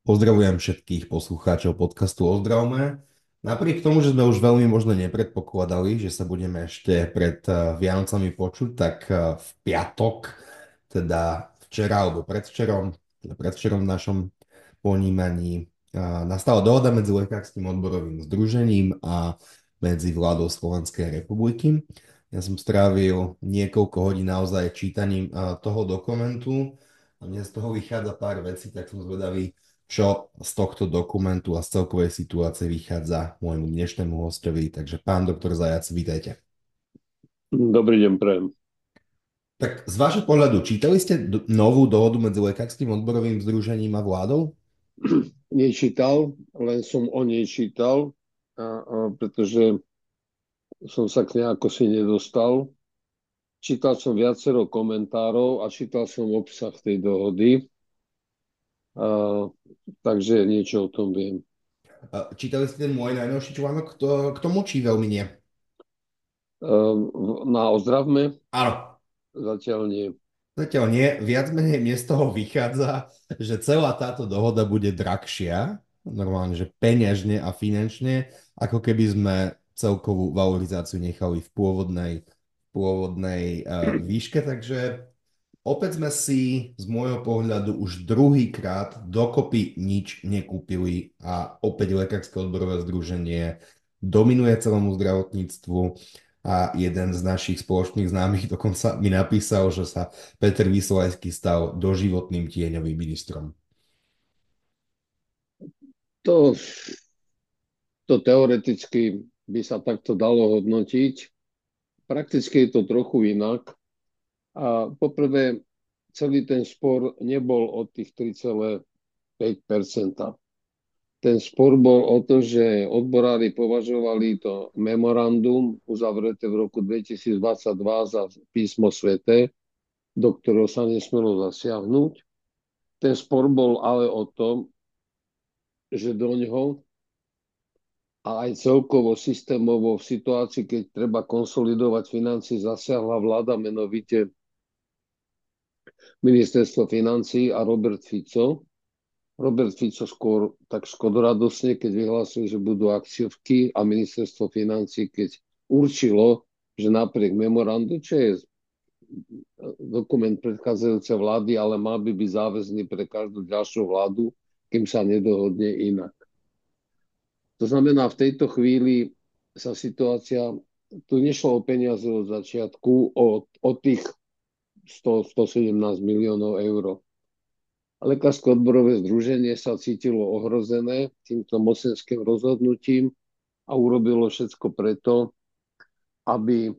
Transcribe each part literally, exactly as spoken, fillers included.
Pozdravujem všetkých poslucháčov podcastu Ozdravme. Napriek tomu, že sme už veľmi možno nepredpokladali, že sa budeme ešte pred eh, Vianocami počuť, tak eh, v piatok, teda včera alebo predvčerom, teda predvčerom v našom ponímaní, eh, nastala dohoda medzi Lekárskym odborovým združením a medzi vládou Slovenskej republiky. Ja som strávil niekoľko hodín naozaj čítaním eh, toho dokumentu a mne z toho vychádza pár vecí, tak som zvedavý, čo z tohto dokumentu a z celkovej situácie vychádza môjmu dnešnému hostovi. Takže pán doktor Zajac, vítajte. Dobrý deň, prajem. Tak z vášho pohľadu, čítali ste d- novú dohodu medzi Lekárskym odborovým združením a vládou? Nečítal, len som o nej čítal, a, a pretože som sa k nej ako si nedostal. Čítal som viacero komentárov a čítal som obsah tej dohody, a, takže niečo o tom viem. A čítali ste ten môj najnovší článok k k tomu, či veľmi nie? A, v- na ozdravme Áno. zatiaľ nie. Zatiaľ nie, viac menej mne z toho vychádza, že celá táto dohoda bude drahšia, normálne, že peňažne a finančne, ako keby sme celkovú valorizáciu nechali v pôvodnej, pôvodnej uh, výške, takže opäť sme si z môjho pohľadu už druhýkrát dokopy nič nekúpili a opäť Lekárske odborové združenie dominuje celému zdravotníctvu a jeden z našich spoločných známych dokonca mi napísal, že sa Peter Vysolajský stal doživotným tieňovým ministrom. To, to teoreticky by sa takto dalo hodnotiť. Prakticky je to trochu inak. A poprvé, celý ten spor nebol o tých tri celé päť percenta. Ten spor bol o to, že odborári považovali to memorandum uzavreté v roku dvetisícdvadsaťdva za písmo sväté, do ktorého sa nesmelo zasiahnuť. Ten spor bol ale o tom, že do ňoho a aj celkovo systémovo v situácii, keď treba konsolidovať financie, zasiahla vláda, menovite ministerstvo financií a Robert Fico. Robert Fico skôr tak škodoradosne, keď vyhlásil, že budú akciovky, a ministerstvo financií, keď určilo, že napriek memorandu, čo je dokument predchádzajúcej vlády, ale mal by byť záväzný pre každú ďalšiu vládu, kým sa nedohodne inak. To znamená, v tejto chvíli sa situácia, tu nešlo o peniaze od začiatku, o, o tých sto stosedemnásť miliónov eur. Lekárske odborové združenie sa cítilo ohrozené týmto mocenským rozhodnutím a urobilo všetko preto, aby,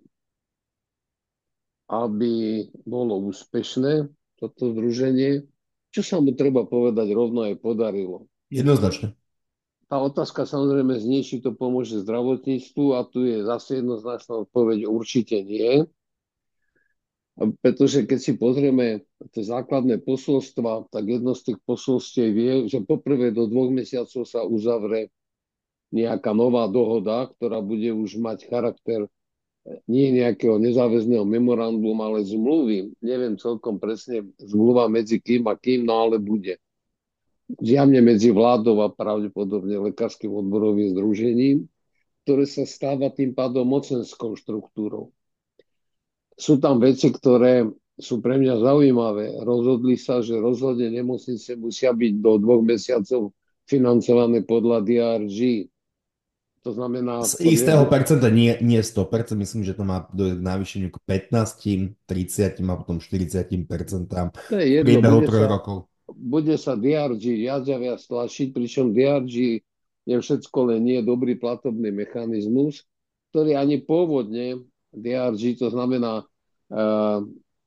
aby bolo úspešné toto združenie, čo sa mu, treba povedať, rovno aj podarilo. Jednoznačne. Tá otázka samozrejme znie, či to pomôže zdravotníctvu, a tu je zase jednoznačná odpoveď: určite nie. Pretože keď si pozrieme tie základné posolstva, tak jedno z tých posolstiev je, že poprvé do dvoch mesiacov sa uzavre nejaká nová dohoda, ktorá bude už mať charakter nie nejakého nezáväzného memorandum, ale zmluvy. Neviem celkom presne zmluva medzi kým a kým, no ale bude. Zjavne medzi vládou a pravdepodobne Lekárskym odborovým združením, ktoré sa stáva tým pádom mocenskou štruktúrou. Sú tam veci, ktoré sú pre mňa zaujímavé. Rozhodli sa, že rozhodne nemocnice musia byť do dvoch mesiacov financované podľa dé er gé. To znamená, Z pod istého jedno, percenta, nie, nie sto percent, myslím, že to má dojsť k navýšeniu k pätnásť, tridsať a potom štyridsať percent to je v jedno, priebehu bude troch sa, rokov. bude sa dé er gé viac a viac tlačiť, pričom dé er gé je všetko, len nie je dobrý platobný mechanizmus, ktorý ani pôvodne dé er gé, to znamená uh,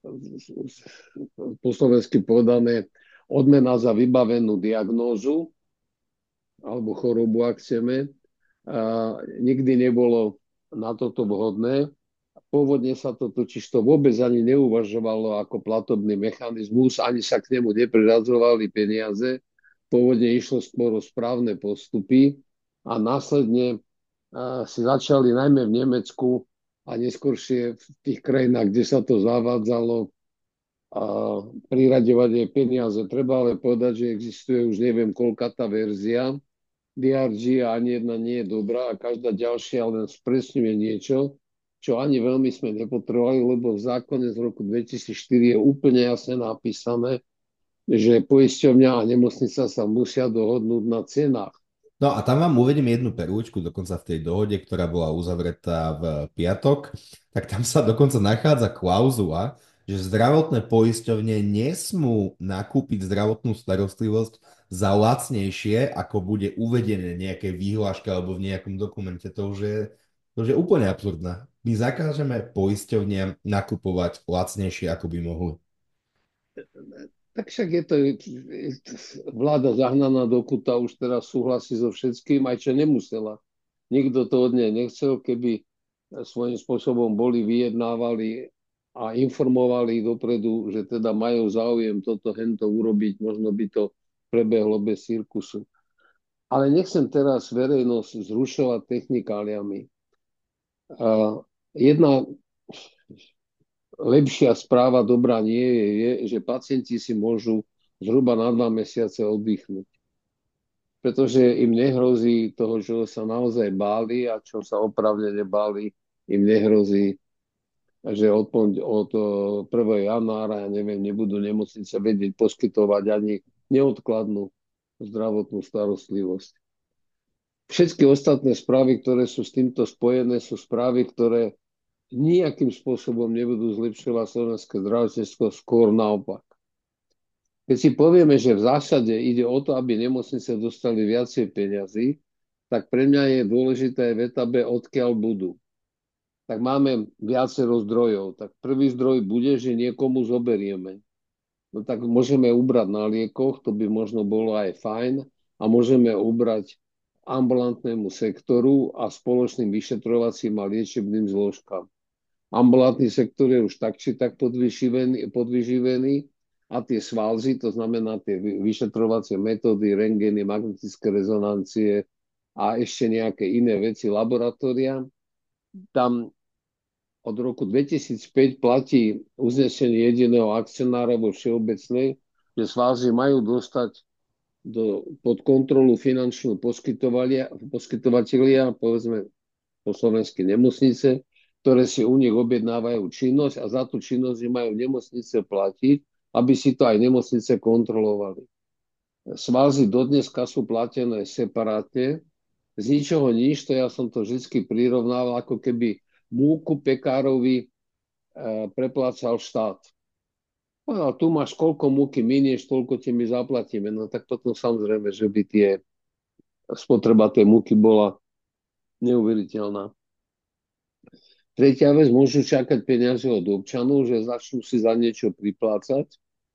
po slovensky povedané odmena za vybavenú diagnózu alebo chorobu, ak chceme, uh, nikdy nebolo na toto vhodné. Pôvodne sa to totiž to vôbec ani neuvažovalo ako platobný mechanizmus, ani sa k nemu nepriradzovali peniaze. Pôvodne išlo skôr o správne postupy a následne a, si začali najmä v Nemecku a neskôršie v tých krajinách, kde sa to zavádzalo, a priraďovať jej peniaze. Treba ale povedať, že existuje už neviem koľká tá verzia dé er gé a ani jedna nie je dobrá a každá ďalšia len spresňuje niečo, čo ani veľmi sme nepotrebovali, lebo v zákone z roku dvetisícštyri je úplne jasne napísané, že poisťovňa a nemocnica sa musia dohodnúť na cenách. No a tam vám uvedím jednu perúčku, dokonca v tej dohode, ktorá bola uzavretá v piatok, tak tam sa dokonca nachádza klauzula, že zdravotné poisťovne nesmú nakúpiť zdravotnú starostlivosť za lacnejšie, ako bude uvedené v nejakej výhláške alebo v nejakom dokumente. To už je, to už je úplne absurdné. My zakážeme poisťovniam nakupovať lacnejšie, ako by mohli. Tak však je to vláda zahnaná do kuta, už teraz súhlasí so všetkým, aj čo nemusela. Nikto to od nej nechcel, keby svojím spôsobom boli, vyjednávali a informovali dopredu, že teda majú záujem toto, hento urobiť, možno by to prebehlo bez cirkusu. Ale nechcem teraz verejnosť zrušovať technikáliami. Jedna lepšia správa, dobrá nie je, je, že pacienti si môžu zhruba na dva mesiace oddychnúť. Pretože im nehrozí toho, čo sa naozaj báli a čo sa opravnene báli, im nehrozí, že od, od prvého januára, ja neviem, nebudú nemocnice vedieť poskytovať ani neodkladnú zdravotnú starostlivosť. Všetky ostatné správy, ktoré sú s týmto spojené, sú správy, ktoré nejakým spôsobom nebudú zlepšovať slovenské zdravotníctvo, skôr naopak. Keď si povieme, že v zásade ide o to, aby nemocnice dostali viacej peňazí, tak pre mňa je dôležité v etape, odkiaľ budú. Tak máme viacero zdrojov. Tak prvý zdroj bude, že niekomu zoberieme. No tak môžeme ubrať na liekoch, to by možno bolo aj fajn, a môžeme ubrať ambulantnému sektoru a spoločným vyšetrovacím a liečebným zložkám. Ambulantný sektor je už tak či tak podvyživený, podvyživený a tie svalzy, to znamená tie vyšetrovacie metódy, rentgeny, magnetické rezonancie a ešte nejaké iné veci, laboratória. Tam od roku dvetisícpäť platí uznesenie jediného akcionára vo všeobecnej, že svalzy majú dostať do, pod kontrolu finančnú poskytovateľia, povedzme po slovenské nemocnice, ktoré si u nich objednávajú činnosť a za tú činnosť majú nemocnice platiť, aby si to aj nemocnice kontrolovali. Svalzy dodneska sú platené separátne, z ničoho nič, to ja som to vždy prirovnával, ako keby múku pekárovi e, preplácal štát. No, tu máš koľko múky minieš, toľko ti my zaplatíme. No tak potom samozrejme, že by tie spotreba tej múky bola neuveriteľná. Tretia vec, môžu čakať peniaze od občanov, že začnú si za niečo priplácať,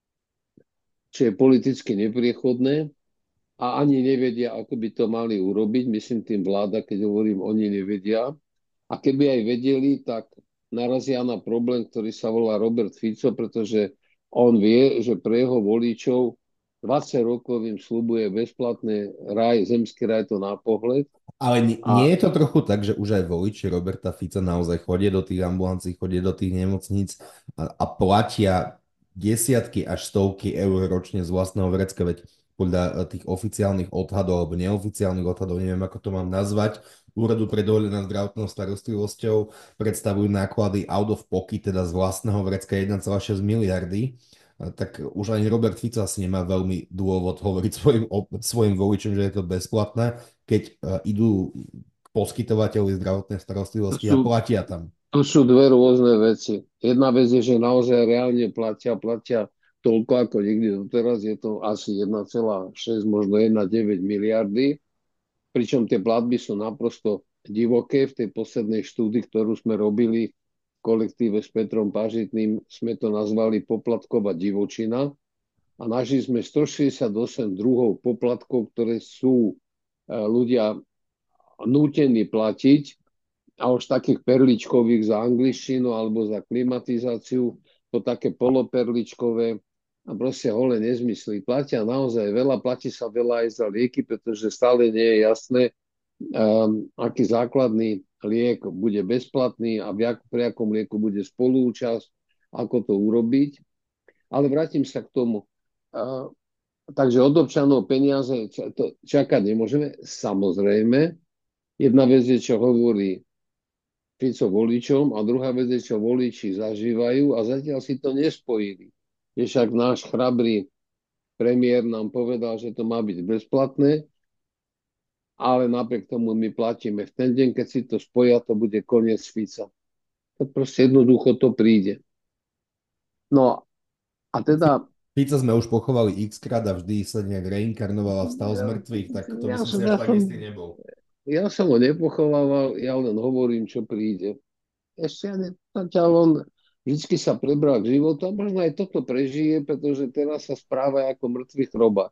čo je politicky nepriechodné a ani nevedia, ako by to mali urobiť. Myslím tým vláda, keď hovorím, oni nevedia. A keby aj vedeli, tak narazia na problém, ktorý sa volá Robert Fico, pretože on vie, že pre jeho voličov dvadsať rokov im slubuje bezplatný raj, zemský raj to na pohľad. Ale nie, nie A je to trochu tak, že už aj voliči Roberta Fica naozaj chodia do tých ambulancií, chodia do tých nemocníc a, a platia desiatky až stovky eur ročne z vlastného vrecka, veď podľa eh, tých oficiálnych odhadov alebo neoficiálnych odhadov, neviem ako to mám nazvať, Úradu pre dohľad nad zdravotnou starostlivosťou predstavujú náklady out of pocket, teda z vlastného vrecka jeden celá šesť miliardy. A tak už ani Robert Fico asi nemá veľmi dôvod hovoriť svojim, svojim voličom, že je to bezplatné, keď uh, idú k poskytovateľovi zdravotnej to starostlivosti a sú, platia tam. to sú dve rôzne veci. Jedna vec je, že naozaj reálne platia, platia toľko ako nikdy doteraz, je to asi jeden celá šesť, možno jeden celá deväť miliardy, pričom tie platby sú naprosto divoké. V tej poslednej štúdii, ktorú sme robili v kolektíve s Petrom Pažitným, sme to nazvali poplatková divočina a našli sme stošesťdesiatosem druhov poplatkov, ktoré sú e, ľudia nútení platiť, a už takých perličkových za angličtinu alebo za klimatizáciu, to také poloperličkové a proste holé nezmysly. Platia naozaj veľa, platí sa veľa aj za lieky, pretože stále nie je jasné, um, aký základný liek bude bezplatný a pri akom lieku bude spolúčasť, ako to urobiť. Ale vrátim sa k tomu. A, takže od občanov peniaze ča- to čakať nemôžeme. Samozrejme, jedna vec je, čo hovorí Fico voličom a druhá vec je, čo voliči zažívajú a zatiaľ si to nespojili. Je však náš chrabrý premiér nám povedal, že to má byť bezplatné, ale napriek tomu my platíme. V ten deň, keď si to spoja, to bude koniec Fica. To proste jednoducho to príde. No a teda Pizza sme už pochovali x krát a vždy sa nejak reinkarnovala a vstal z ja, mŕtvych, tak to by ja som si som, až ja tak som, istý nebol. ja som ho nepochovával, ja len hovorím, čo príde. Ešte ja ne, zatiaľ on vždy sa prebral k životu a možno aj toto prežije, pretože teraz sa správa ako mŕtvy chroba.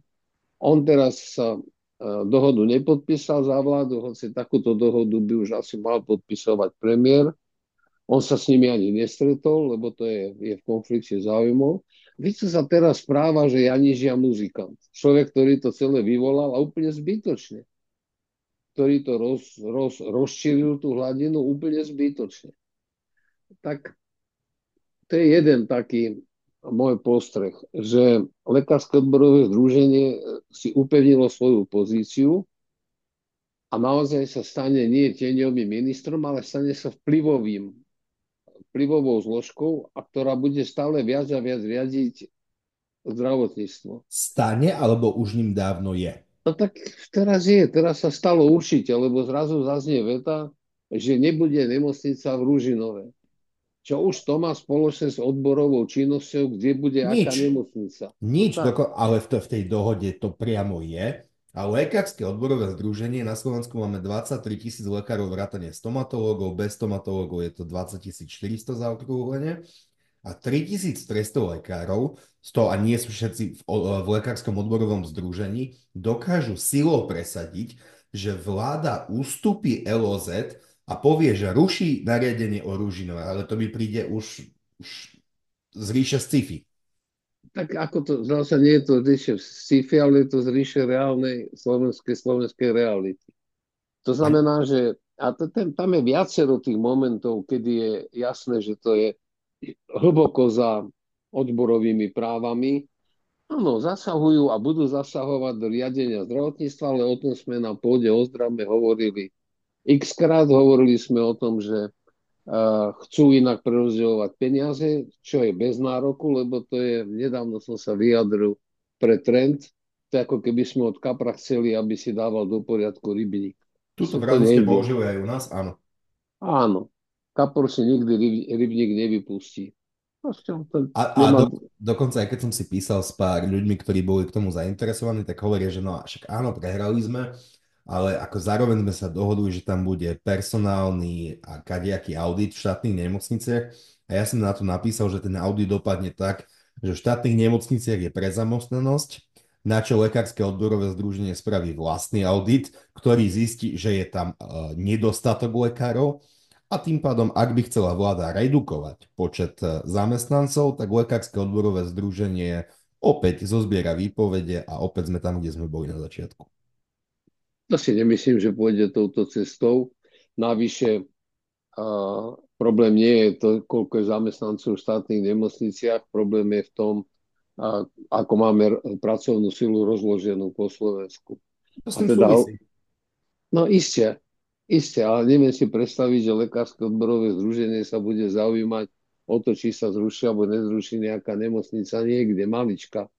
On teraz sa e, dohodu nepodpísal za vládu, hoci takúto dohodu by už asi mal podpisovať premiér. On sa s nimi ani nestretol, lebo to je, je v konflikte záujmov. Víte sa teraz správa, že Janiž je muzikant. Človek, ktorý to celé vyvolal a úplne zbytočne. Ktorý to roz, roz, rozšíril tú hladinu úplne zbytočne. Tak to je jeden taký môj postreh, že Lekárske odborové združenie si upevnilo svoju pozíciu a naozaj sa stane nie tieňovým ministrom, ale stane sa vplyvovým, vplyvovou zložkou, a ktorá bude stále viac a viac riadiť zdravotníctvo. Stane, alebo už ním dávno je. No tak teraz je, teraz sa stalo určite, lebo zrazu zaznie veta, že nebude nemocnica v Ružinove. Čo už to má spoločné s odborovou činnosťou, kde bude aká Nič. nemocnica. No Nič, tak, doko- ale v, to, v tej dohode to priamo je. A Lekárske odborové združenie, na Slovensku máme dvadsaťtri tisíc lekárov vrátane stomatológov, bez stomatológov je to dvadsať tisíc štyristo zaokrúhlenie a tritisíctristo lekárov, z toho, a nie sú všetci v, o- v Lekárskom odborovom združení, dokážu silou presadiť, že vláda ústupí el ó zet a povie, že ruší nariadenie o Ružinove, ale to mi príde už, už z ríše sci-fi. tak ako to, zase nie je to z ríše sci-fi, ale je to z ríše reálnej slovenskej, slovenskej reality. To A znamená, že a to, ten, tam je viacero tých momentov, kedy je jasné, že to je hlboko za odborovými právami. Áno, zasahujú a budú zasahovať do riadenia zdravotníctva, ale o tom sme na pôde Ozdrave hovorili x krát. Hovorili sme o tom, že uh, chcú inak prerozdeľovať peniaze, čo je bez nároku, lebo to je, nedávno som sa vyjadril pre trend, to je ako keby sme od kapra chceli, aby si dával do poriadku rybník. túto Proste to frazu ste nejde. použili aj u nás, áno. Áno, kapor si nikdy ryb, rybník nevypustí. Proste on to A, a nemá. do, dokonca aj keď som si písal s pár ľuďmi, ktorí boli k tomu zainteresovaní, tak hovoria, že no však áno, prehrali sme, ale ako zároveň sme sa dohodli, že tam bude personálny a kadejaký audit v štátnych nemocniciach. A ja som na to napísal, že ten audit dopadne tak, že v štátnych nemocniciach je prezamostnanosť, na čo Lekárske odborové združenie spraví vlastný audit, ktorý zistí, že je tam uh, nedostatok lekárov a tým pádom, ak by chcela vláda redukovať počet e, zamestnancov, tak Lekárske odborové združenie opäť zozbiera výpovede a opäť sme tam, kde sme boli na začiatku. To si nemyslím, že pôjde touto cestou. Navyše, a problém nie je to, koľko je zamestnancov v štátnych nemocniciach. Problém je v tom, a, ako máme pracovnú silu rozloženú po Slovensku. To s A tým teda, súvisí. no iste, iste, ale neviem si predstaviť, že Lekárske odborové združenie sa bude zaujímať o to, či sa zruší alebo nezruší nejaká nemocnica niekde, malička.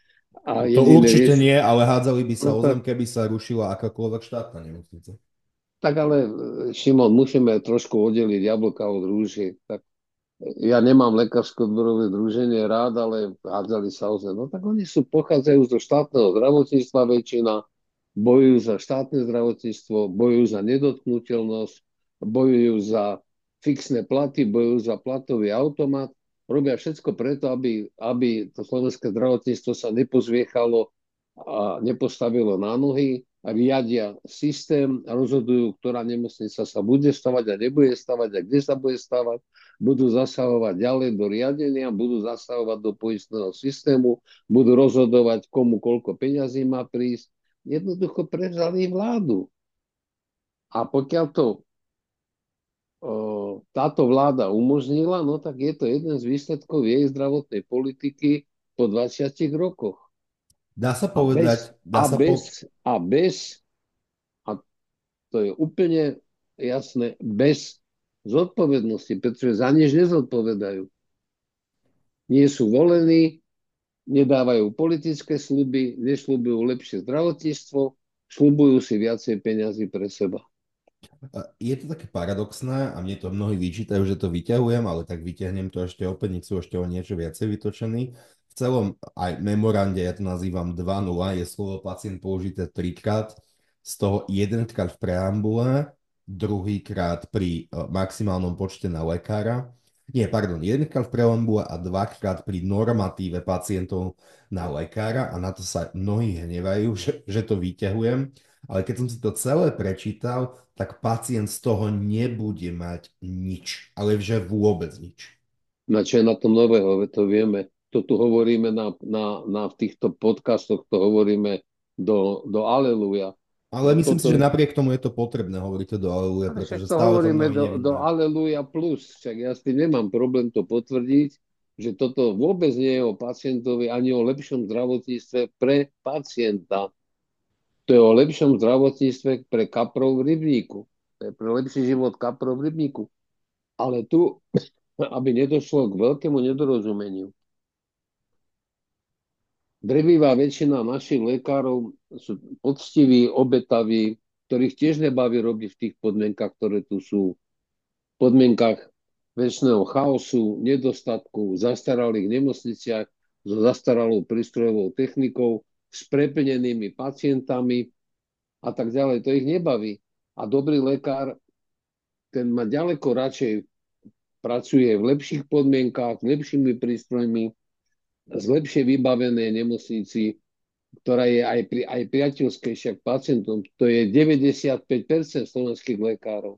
A To jediné určite rieš... nie, ale hádzali by sa No o zem, tak, keby sa rušila akákoľvek štátna nemocnica. tak ale, Šimon, musíme trošku oddeliť jablka od rúžiek. Tak ja nemám lekárske odborové združenie rád, ale hádzali sa o zem. No tak oni sú, pochádzajú zo štátneho zdravotníctva väčšina, bojujú za štátne zdravotníctvo, bojujú za nedotknutelnosť, bojujú za fixné platy, bojujú za platový automat. Robia všetko preto, aby, aby to slovenské zdravotníctvo sa nepozviechalo a nepostavilo na nohy, riadia systém, rozhodujú, ktorá nemocnica sa bude stavať a nebude stavať a kde sa bude stavať, budú zasahovať ďalej do riadenia, budú zasahovať do poistného systému, budú rozhodovať, komu koľko peňazí má prísť. Jednoducho prevzali vládu. A pokiaľ to táto vláda umožnila, no tak je to jeden z výsledkov jej zdravotnej politiky po dvadsiatich rokoch. Dá sa A bez, povedať, dá a sa po... bez, a bez, a to je úplne jasné, bez zodpovednosti, pretože za nič nezodpovedajú. Nie sú volení, nedávajú politické sľuby, nesľubujú lepšie zdravotníctvo, sľubujú si viacej peňazí pre seba. Je to také paradoxné a mne to mnohí vyčítajú, že to vyťahujem, ale tak vyťahnem to ešte opäť, nech sú ešte o niečo viacej vytočený. V celom aj memorande, ja to nazývam dva nula, je slovo pacient použité trikrát, z toho jedenkrát v preambule, druhýkrát pri e, maximálnom počte na lekára. Nie, pardon, jedenkrát v preambule a dvakrát pri normatíve pacientov na lekára a na to sa mnohí hnevajú, že, že to vyťahujem. Ale keď som si to celé prečítal, tak pacient z toho nebude mať nič, ale že vôbec nič. Na čo je na tom nového, veď to vieme. To tu hovoríme na, na, na v týchto podcastoch, to hovoríme do, do aleluja. Ale myslím si, že Toto, napriek tomu je to potrebné hovoriť to do aleluja, ale však pretože to stále to hovoríme mnohí do, do nevnímajú. aleluja plus. Však ja s tým nemám problém to potvrdiť, že toto vôbec nie je o pacientovi ani o lepšom zdravotníctve pre pacienta. To je o lepšom zdravotníctve pre kaprov v rybníku. To je pre lepší život kaprov v rybníku. Ale tu, aby nedošlo k veľkému nedorozumeniu. Drevivá väčšina našich lekárov sú poctiví, obetaví, ktorých tiež nebaví robiť v tých podmienkach, ktoré tu sú. V podmienkach väčšného chaosu, nedostatku, v zastaralých nemocniciach, so zastaralou prístrojovou technikou, s preplnenými pacientami a tak ďalej. To ich nebaví. A dobrý lekár, ten má ďaleko radšej pracuje v lepších podmienkách, s lepšími prístrojmi, z lepšie vybavenej nemocnici, ktorá je aj, pri, aj priateľskejšia k pacientom. To je deväťdesiatpäť percent slovenských lekárov.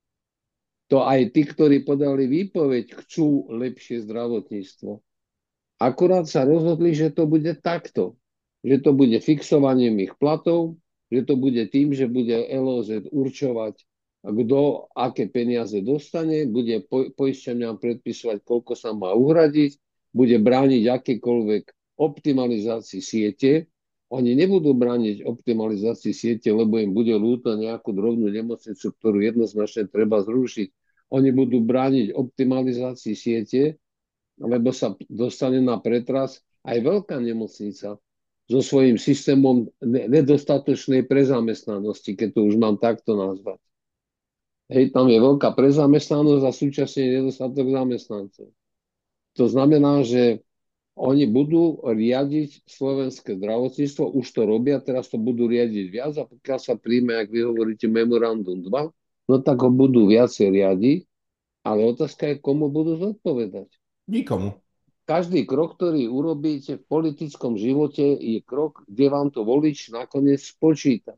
To aj tí, ktorí podali výpoveď, chcú lepšie zdravotníctvo. Akurát sa rozhodli, že to bude takto. Že to bude fixovaním ich platov, že to bude tým, že bude el ó zet určovať, kto aké peniaze dostane, bude po, poisťovňam predpisovať, koľko sa má uhradiť, bude brániť akékoľvek optimalizácii siete. Oni nebudú brániť optimalizácii siete, lebo im bude ľúto nejakú drobnú nemocnicu, ktorú jednoznačne treba zrušiť. Oni budú brániť optimalizácii siete, lebo sa dostane na pretras aj veľká nemocnica so svojím systémom nedostatočnej prezamestnanosti, keď to už mám takto nazvať. Hej, tam je veľká prezamestnanosť a súčasne nedostatok zamestnancov. To znamená, že oni budú riadiť slovenské zdravotníctvo, už to robia, teraz to budú riadiť viac a pokiaľ sa príjme, ak vy hovoríte, memorandum dva, no tak ho budú viacej riadiť, ale otázka je, komu budú zodpovedať. Nikomu. Každý krok, ktorý urobíte v politickom živote, je krok, kde vám to volič nakoniec spočíta.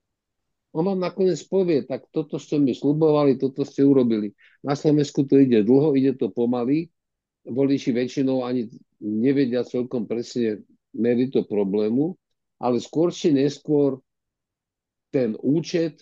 On vám nakoniec povie, tak toto ste mi slubovali, toto ste urobili. Na Slovensku to ide dlho, ide to pomaly. Voliči väčšinou ani nevedia celkom presne merito problému, ale skôr či neskôr ten účet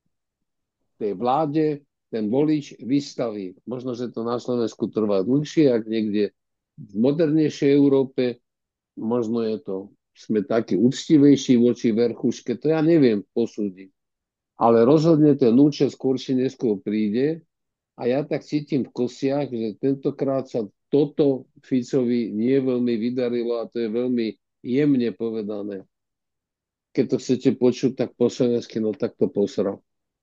tej vláde, ten volič vystaví. Možno, že to na Slovensku trvá dlhšie, ak niekde v modernejšej Európe, možno je to, sme takí úctivejší voči verchuške, to ja neviem posúdiť. Ale rozhodne ten účet skôr či neskôr príde a ja tak cítim v kostiach, že tentokrát sa toto Ficovi nie veľmi vydarilo a to je veľmi jemne povedané. Keď to chcete počuť, tak po slovensky, no tak to posral.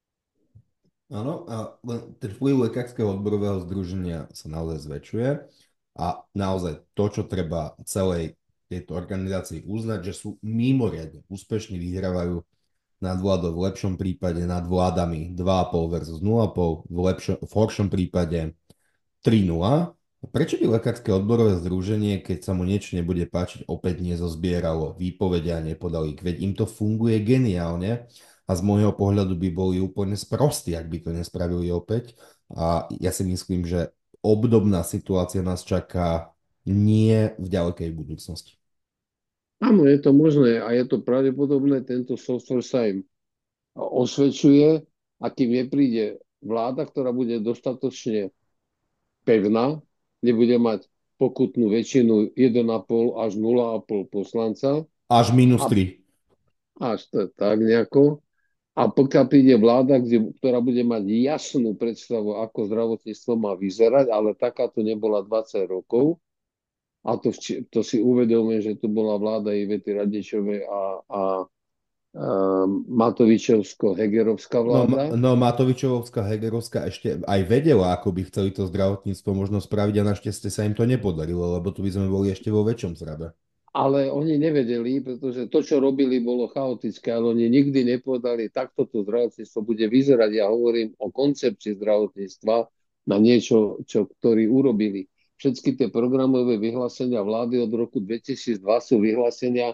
Áno, a len ten vplyv Lekárskeho odborového združenia sa naozaj zväčšuje a naozaj to, čo treba celej tejto organizácii uznať, že sú mimoriadne úspešní, vyhrávajú nad vládou v lepšom prípade nad vládami dva a pol versus nula a pol, v, lepšom, v horšom prípade tri nula. Prečo by Lekárske odborové združenie, keď sa mu niečo nebude páčiť, opäť nezozbieralo výpovede a nepodali ich? Veď im to funguje geniálne a z môjho pohľadu by boli úplne sprostí, ak by to nespravili opäť. A ja si myslím, že obdobná situácia nás čaká nie v ďalekej budúcnosti. Áno, je to možné a je to pravdepodobné, tento software sa im osvedčuje a kým nepríde vláda, ktorá bude dostatočne pevná, nebude mať pokutnú väčšinu jeden a pol až nula a pol poslanca Až minus a tri. až to, tak nejako. A pokiaľ príde vláda, kde, ktorá bude mať jasnú predstavu, ako zdravotníctvo má vyzerať, ale takáto nebola dvadsať rokov, a to, to si uvedomujem, že tu bola vláda Ivety Radičovej a, a, a Matovičovsko-Hegerovská No, Ma- vláda. no Matovičovská, Hegerovská ešte aj vedela, ako by chceli to zdravotníctvo možno spraviť a našťastie sa im to nepodarilo, lebo tu by sme boli ešte vo väčšom zrabe. Ale oni nevedeli, pretože to, čo robili, bolo chaotické, ale oni nikdy nepovedali, takto to zdravotníctvo bude vyzerať. Ja hovorím o koncepcii zdravotníctva na niečo, čo, ktorí urobili. Všetky tie programové vyhlásenia vlády od roku dvetisícdva sú vyhlásenia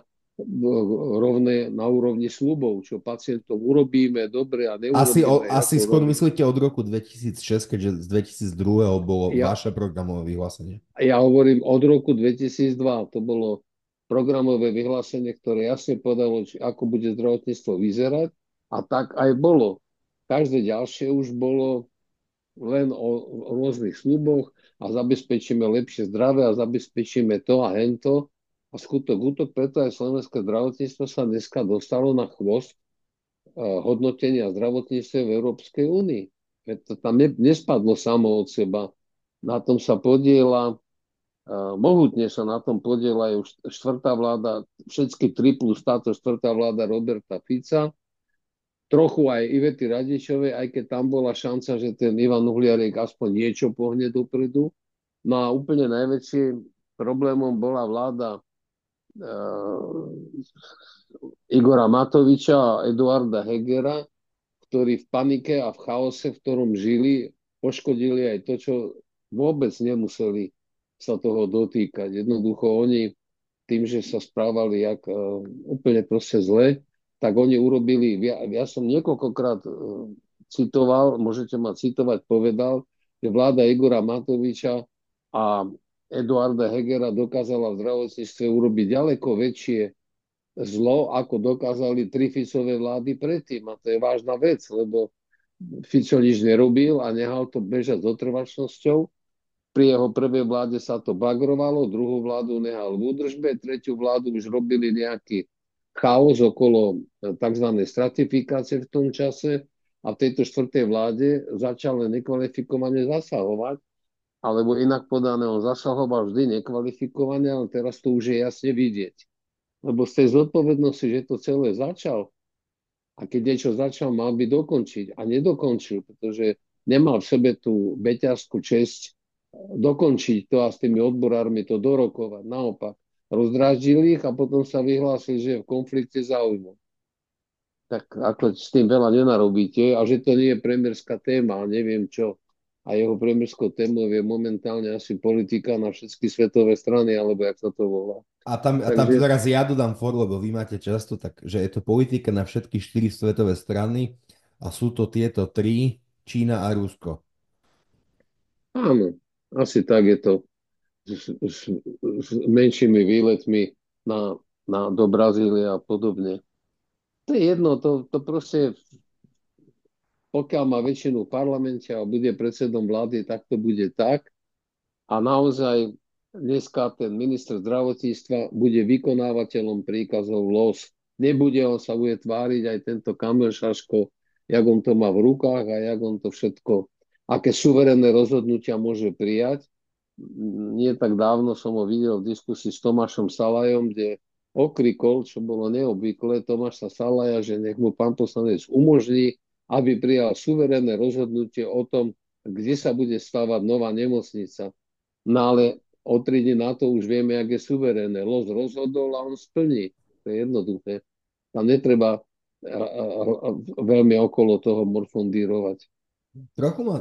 rovné na úrovni slubov, čo pacientom urobíme dobre a Asi, o, neurobíme, asi ako skôr robíme. myslíte od roku dvetisícšesť, keďže z dvetisícdva bolo Ja, vaše programové vyhlásenie. Ja hovorím od roku dvetisícdva. To bolo programové vyhlásenie, ktoré jasne povedalo, či ako bude zdravotníctvo vyzerať. A tak aj bolo. Každé ďalšie už bolo len o, o rôznych sluboch a zabezpečíme lepšie zdravie a zabezpečíme to a hento. A skutok, útok, preto aj slovenské zdravotníctvo sa dneska dostalo na chvost uh, hodnotenia zdravotníctva v Európskej únii. To tam ne, nespadlo samo od seba. Na tom sa podiela mohutne sa na tom podielajú štvrtá vláda, všetky tri plus táto štvrtá vláda Roberta Fica, trochu aj Ivety Radičovej, aj keď tam bola šanca, že ten Ivan Uhliarek aspoň niečo pohne dopredu. No a úplne najväčším problémom bola vláda uh, Igora Matoviča a Eduarda Hegera, ktorí v panike a v chaose, v ktorom žili, poškodili aj to, čo vôbec nemuseli sa toho dotýkať. Jednoducho oni tým, že sa správali jak, uh, úplne proste zle, tak oni urobili, ja, ja som niekoľkokrát uh, citoval, môžete ma citovať, povedal, že vláda Igora Matoviča a Eduarda Hegera dokázala v zdravotníctve urobiť ďaleko väčšie zlo, ako dokázali tri Ficové vlády predtým. A to je vážna vec, lebo Fico nič nerobil a nehal to bežať s otrvačnosťou. Pri jeho prvej vláde sa to bagrovalo, druhú vládu nehal v údržbe, tretiu vládu už robili nejaký chaos okolo tzv. Stratifikácie v tom čase a v tejto štvrtej vláde začal len nekvalifikovane zasahovať, alebo inak podané, on zasahoval vždy nekvalifikovane, ale teraz to už je jasne vidieť. Lebo z tej zodpovednosti, že to celé začal, a keď niečo začal, mal by dokončiť. A nedokončil, pretože nemal v sebe tú beťarskú česť dokončiť to a s tými odborármi to dorokovať. Naopak, rozdráždil ich a potom sa vyhlásil, že je v konflikte záujmov. Tak ako s tým veľa nenarobíte, a že to nie je premiérska téma, neviem čo. A jeho premiérskou témou je momentálne asi politika na všetky svetové strany, alebo jak sa to volá. A tam, a tam Takže teraz ja dodám for, lebo vy máte často tak, že je to politika na všetky štyri svetové strany a sú to tieto tri, Čína a Rusko. áno, asi tak je to s, s, s menšími výletmi na, na, do Brazílie a podobne. To je jedno, to, to proste, pokiaľ má väčšinu v parlamente a bude predsedom vlády, tak to bude tak. A naozaj dneska ten minister zdravotníctva bude vykonávateľom príkazov los. Nebude, on sa bude tváriť aj tento Kamil Šaško, jak on to má v rukách a jak on to všetko, aké suverénne rozhodnutia môže prijať. Nie tak dávno som ho videl v diskusii s Tomášom Salajom, kde okrikol, čo bolo neobvyklé, Tomáša Salaja, že nech mu pán poslanec umožní, aby prijal suverénne rozhodnutie o tom, kde sa bude stavať nová nemocnica. No ale o tri dní na to už vieme, jak je suverénne. Los rozhodol a on splní. To je jednoduché. Tam netreba a, a, a, veľmi okolo toho morfondírovať. Trochu ma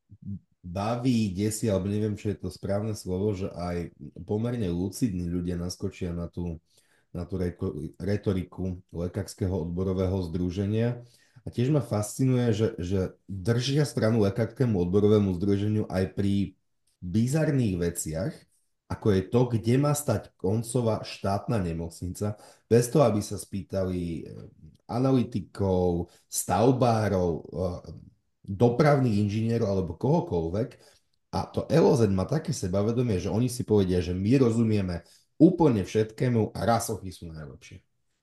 baví, desí, alebo neviem, či je to správne slovo, že aj pomerne lucidní ľudia naskočia na tú, na tú retoriku Lekárskeho odborového združenia. A tiež ma fascinuje, že, že držia stranu Lekárskému odborovému združeniu aj pri bizarných veciach, ako je to, kde má stať koncová štátna nemocnica, bez toho, aby sa spýtali analytikov, stavbárov, dopravných inžinierov alebo kohokoľvek. A to el o zet má také sebavedomie, že oni si povedia, že my rozumieme úplne všetkému a rasochy sú najlepšie.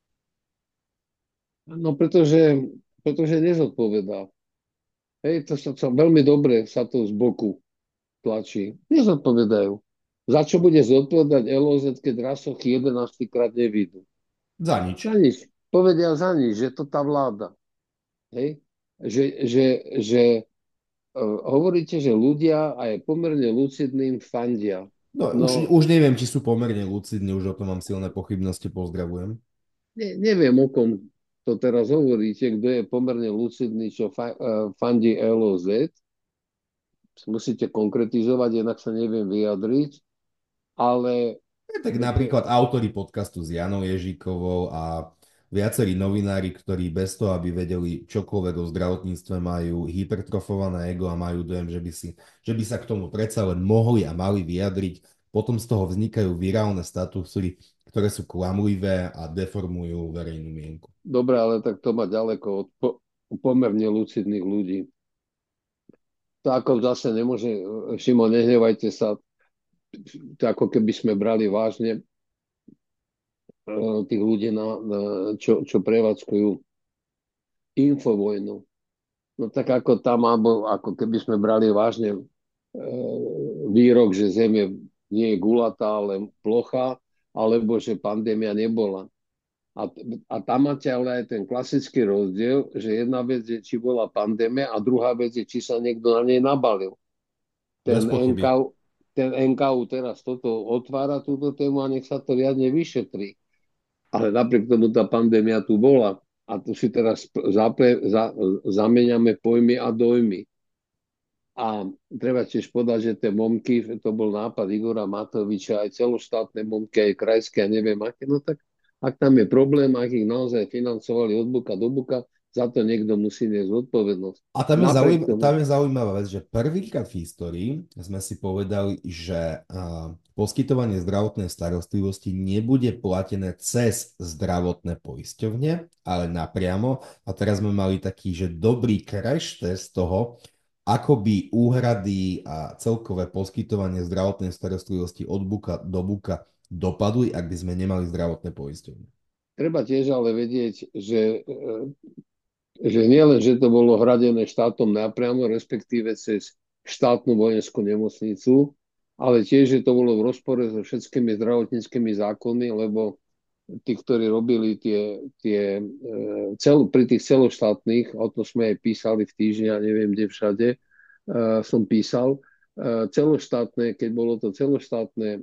No pretože, pretože nezodpovedá. Hej, to sa, sa veľmi dobre sa to z boku tlačí. Nezodpovedajú. Za čo bude zodpovedať el o zet, keď rasochy jedenásty krát nevídu? Za nič. Za nič. Povedia za nič, že to tá vláda. Hej? Že, že, že uh, hovoríte, že ľudia aj pomerne lucidným fandia. No, už, No, už neviem, či sú pomerne lucidní, už o tom mám silné pochybnosti, pozdravujem. ne, neviem, o kom to teraz hovoríte, kto je pomerne lucidný, čo fa, uh, fandí el o zet. Musíte konkretizovať, inak sa neviem vyjadriť, ale Je tak viete, napríklad autori podcastu s Janou Ježíkovou a viacerí novinári, ktorí bez toho, aby vedeli čokoľvek o zdravotníctve, majú hypertrofované ego a majú dojem, že by, si, že by sa k tomu predsa len mohli a mali vyjadriť. Potom z toho vznikajú virálne statusy, ktoré sú klamlivé a deformujú verejnú mienku. dobre, ale tak to má ďaleko od po, pomerne lucidných ľudí. To ako zase nemôže, Šimo, nehnevajte sa, to ako keby sme brali vážne eh, tých ľudí, na, na, čo, čo prevádzkujú infovojnu. No tak ako tam, alebo ako keby sme brali vážne eh, výrok, že Zem je, nie je gulatá, ale plochá, alebo že pandémia nebola. A, a tam máte ale aj ten klasický rozdiel, že jedna vec je, či bola pandémia a druhá vec je, či sa niekto na nej nabalil. Bez Ten pochyby. en ká ú, ten en ká ú teraz toto otvára túto tému a nech sa to riadne vyšetrí. Ale napriek tomu tá pandémia tu bola. A tu si teraz zapre, za, zamieňame pojmy a dojmy. A treba tiež povedať, že tie momky, to bol nápad Igora Matoviča, aj celoštátne momky, aj krajské, a neviem aké, no tak ak tam je problém, ak ich naozaj financovali od buka do buka, za to niekto musí niesť zodpovednosť. A tam je, Napriek zaujímavé, tam tomu, je zaujímavá vec, že prvýkrát v histórii sme si povedali, že a, poskytovanie zdravotnej starostlivosti nebude platené cez zdravotné poisťovne, ale napriamo. A teraz sme mali taký, že dobrý crash test toho, ako by úhrady a celkové poskytovanie zdravotnej starostlivosti od buka do buka dopadli, ak by sme nemali zdravotné poisťovne. treba tiež ale vedieť, že, e, že nielen, že to bolo hradené štátom napriamo, respektíve cez štátnu vojenskú nemocnicu, ale tiež, že to bolo v rozpore so všetkými zdravotníckými zákonmi, lebo tí, ktorí robili tie, tie e, cel, pri tých celoštátnych, o to sme aj písali v týždni, ja neviem, kde všade e, som písal, e, celoštátne, keď bolo to celoštátne e,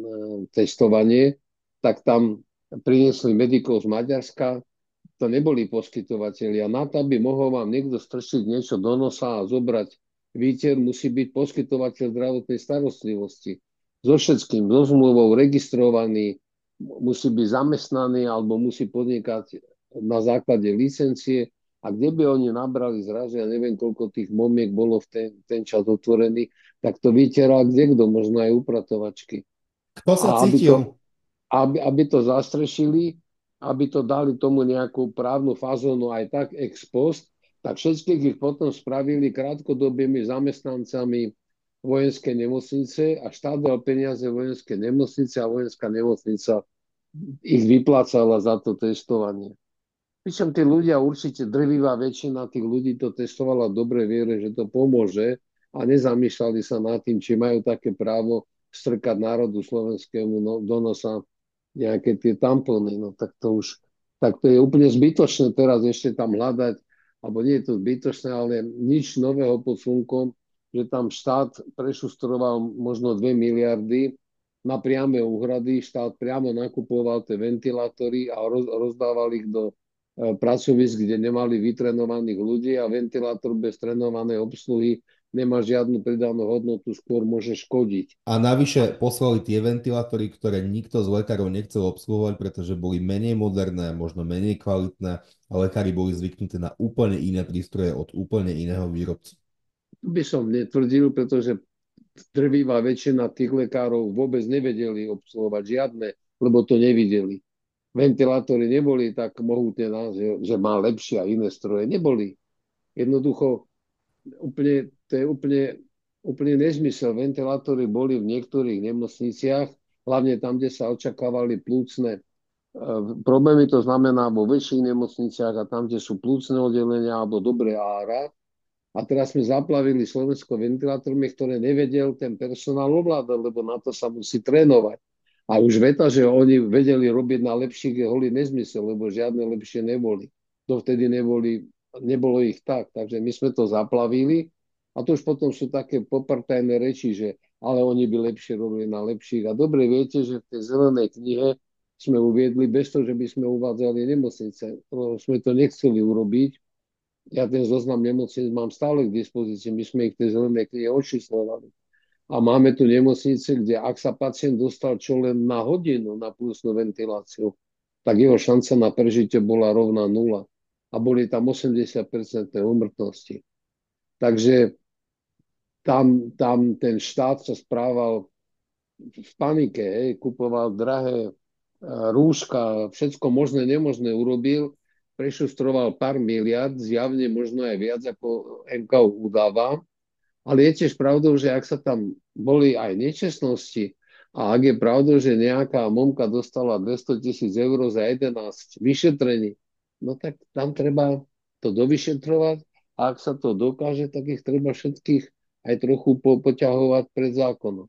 testovanie, tak tam priniesli medikov z Maďarska, to neboli poskytovateľia. Na to, aby mohol vám niekto strčiť niečo do nosa a zobrať výter, musí byť poskytovateľ zdravotnej starostlivosti. So všetkým, so zmluvou, registrovaný, musí byť zamestnaný alebo musí podnikať na základe licencie. A kde by oni nabrali zrazu, ja neviem, koľko tých momiek bolo v ten, ten čas otvorený, tak to vytieral kde kto, možno aj upratovačky. Kto sa A aby to, cítil aby, aby to zastrešili, aby to dali tomu nejakú právnu fazónu aj tak ex post, tak všetkých ich potom spravili krátkodobými zamestnancami vojenskej nemocnice a štát dal peniaze vojenskej nemocnice a vojenská nemocnica ich vyplácala za to testovanie. Pričom tí ľudia, určite drvivá väčšina tých ľudí to testovala v dobrej viere, že to pomôže a nezamýšľali sa nad tým, či majú také právo strkať národu slovenskému no, do nosa nejaké tie tampóny. No tak to už, tak to je úplne zbytočné teraz ešte tam hľadať, alebo nie je to zbytočné, ale nič nového pod slnkom, že tam štát prešustroval možno dve miliardy na priame úhrady, štát priamo nakupoval tie ventilátory a roz, rozdával ich do pracovisk, kde nemali vytrenovaných ľudí a ventilátor bez trénovanej obsluhy nemá žiadnu pridanú hodnotu, skôr môže škodiť. a navyše poslali tie ventilátory, ktoré nikto z lekárov nechcel obsluhovať, pretože boli menej moderné, možno menej kvalitné a lekári boli zvyknutí na úplne iné prístroje od úplne iného výrobcu. Tu by som netvrdil, pretože drvivá väčšina tých lekárov vôbec nevedeli obsluhovať žiadne, lebo to nevideli. Ventilátory neboli tak mohutné, že, že má lepšie a iné stroje. Neboli. Jednoducho úplne, to je úplne, úplne nezmysel. Ventilátory boli v niektorých nemocniciach, hlavne tam, kde sa očakávali plúcne. Problémy to znamená vo väčších nemocniciach a tam, kde sú plúcne oddelenia alebo dobré ára. A teraz sme zaplavili Slovensko ventilátormi, ktoré nevedel ten personál ovládať, lebo na to sa musí trénovať. A už veta, že oni vedeli robiť na lepších, je holý nezmysel, lebo žiadne lepšie neboli. Dovtedy neboli, nebolo ich tak. Takže my sme to zaplavili a to už potom sú také popartajné reči, že ale oni by lepšie robili na lepších. A dobre viete, že v tej zelenej knihe sme uviedli, bez toho, že by sme uvádzali nemocnice. Sme to nechceli urobiť. Ja ten zoznam nemocnic mám stále k dispozícii. My sme ich v tej zelenej knihe očíslovali. A máme tu nemocnice, kde ak sa pacient dostal čo len na hodinu na plusnú ventiláciu, tak jeho šanca na prežitie bola rovná nula. A boli tam osemdesiat percent úmrtnosti. Takže tam, tam ten štát sa správal v panike, hej, kupoval drahé rúška, všetko možné, nemožné urobil, prešustroval pár miliard, zjavne možno aj viac, ako em ká ó udáva. Ale je tiež pravdou, že ak sa tam boli aj nečestnosti a ak je pravdou, že nejaká momka dostala dvesto tisíc eur za jedenásť vyšetrení, no tak tam treba to dovyšetrovať a ak sa to dokáže, tak ich treba všetkých aj trochu po, poťahovať pred zákonom.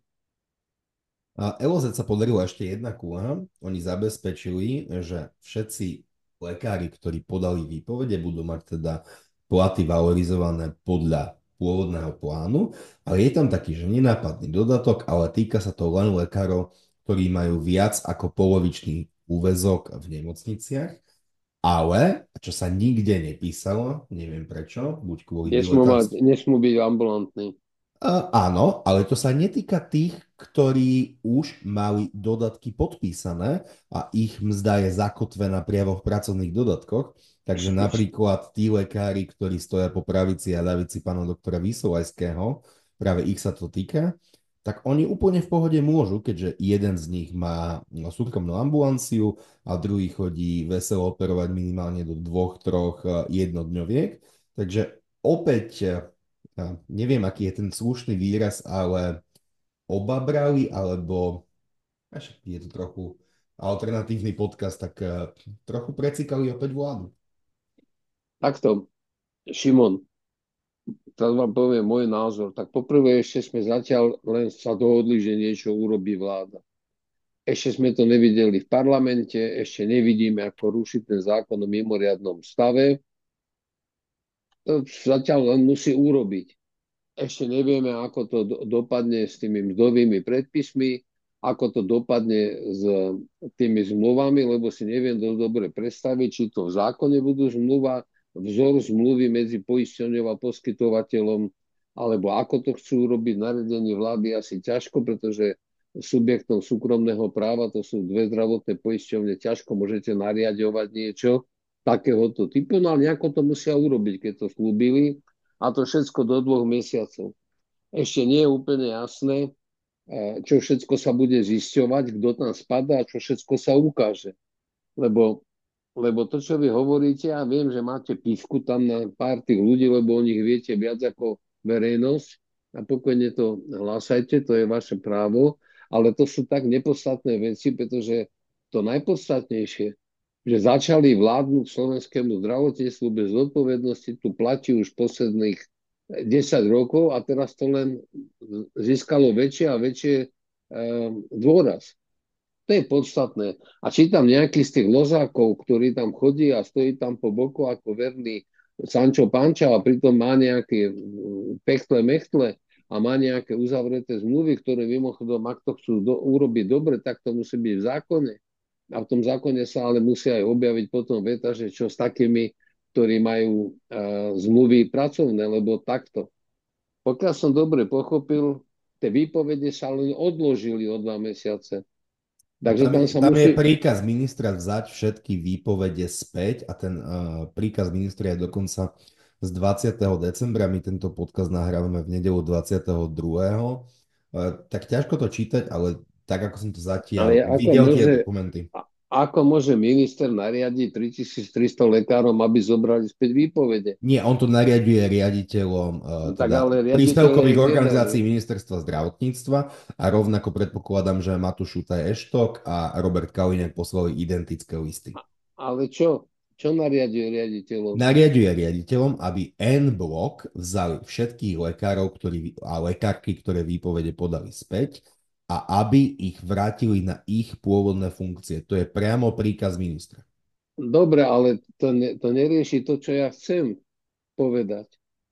A el o zet sa podarila ešte jedna kúha. Oni zabezpečili, že všetci lekári, ktorí podali výpovede, budú mať teda platy valorizované podľa pôvodného plánu, ale je tam taký, že nenápadný dodatok, ale týka sa to len lekárov, ktorí majú viac ako polovičný úväzok v nemocniciach, ale, čo sa nikde nepísalo, neviem prečo, buď kvôli Nesmú, mať, diletantstvu. nesmú byť ambulantní. Uh, áno, ale to sa netýka tých, ktorí už mali dodatky podpísané a ich mzda je zakotvená priamo v pracovných dodatkoch. Takže napríklad tí lekári, ktorí stoja po pravici a ľavici pána doktora Vysolajského, práve ich sa to týka, tak oni úplne v pohode môžu, keďže jeden z nich má no, súkromnú ambulanciu a druhý chodí veselo operovať minimálne do dvoch, troch uh, jednodňoviek. Takže opäť ja neviem, aký je ten slušný výraz, ale obabrali, alebo až je to trochu alternatívny podcast, tak uh, trochu precikali opäť vládu. Takto, Šimon, teraz vám poviem môj názor. Tak poprvé ešte sme zatiaľ len sa dohodli, že niečo urobí vláda. Ešte sme to nevideli v parlamente, ešte nevidíme, ako rušiť ten zákon o mimoriadnom stave. To zatiaľ len musí urobiť. Ešte nevieme, ako to do, dopadne s tými mzdovými predpismi, ako to dopadne s tými zmluvami, lebo si neviem dosť dobre predstaviť, či to v zákone budú zmluva, vzor zmluvy medzi poisťovňou a poskytovateľom, alebo ako to chcú urobiť naredenie vlády, asi ťažko, pretože subjektom súkromného práva, to sú dve zdravotné poisťovne, ťažko môžete nariadovať niečo takéhoto typu, no ale nejako to musia urobiť, keď to slúbili. A to všetko do dvoch mesiacov. Ešte nie je úplne jasné, čo všetko sa bude zisťovať, kto tam spadá a čo všetko sa ukáže. Lebo, lebo to, čo vy hovoríte, ja viem, že máte písku tam na pár tých ľudí, lebo o nich viete viac ako verejnosť a pokojne to hlásajte, to je vaše právo, ale to sú tak nepodstatné veci, pretože to najpodstatnejšie, že začali vládnuť slovenskému zdravotníctvu bez zodpovednosti, tu platí už posledných desať rokov a teraz to len získalo väčšie a väčšie e, dôraz. To je podstatné. A čítam nejaký z tých lozákov, ktorý tam chodí a stojí tam po boku ako verný Sancho Panča a pritom má nejaké pechtle mechtle a má nejaké uzavreté zmluvy, ktoré mimochodom, ak to chcú do, urobiť dobre, tak to musí byť v zákone. A v tom zákone sa ale musia aj objaviť potom veta, že čo s takými, ktorí majú uh, zmluvy pracovné, lebo takto. Pokiaľ som dobre pochopil, tie výpovede sa len odložili o dva mesiace. No Takže tam, tam je, sa tam je musí... príkaz ministra vzať všetky výpovede späť a ten uh, príkaz ministra je dokonca z dvadsiateho decembra. My tento podcast nahrávame v nedelu dvadsiateho druhého. Uh, tak ťažko to čítať, ale tak, ako som to Ale zatiaľ ako videl tie môže, dokumenty. Ako môže minister nariadiť tritisíctristo lekárom, aby zobrali späť výpovede? Nie, on to nariaduje riaditeľom uh, Tak teda ale riaditeľia príspevkových ich organizácií nedajú. ministerstva zdravotníctva a rovnako predpokladám, že Matúš Šutaj Eštok a Robert Kaliňák poslali identické listy. Ale čo? Čo nariaduje riaditeľom? Nariaduje riaditeľom, aby N blok vzali všetkých lekárov ktorí, a lekárky, ktoré výpovede podali späť a aby ich vrátili na ich pôvodné funkcie. To je priamo príkaz ministra. Dobre, ale to, ne, to nerieši to, čo ja chcem povedať.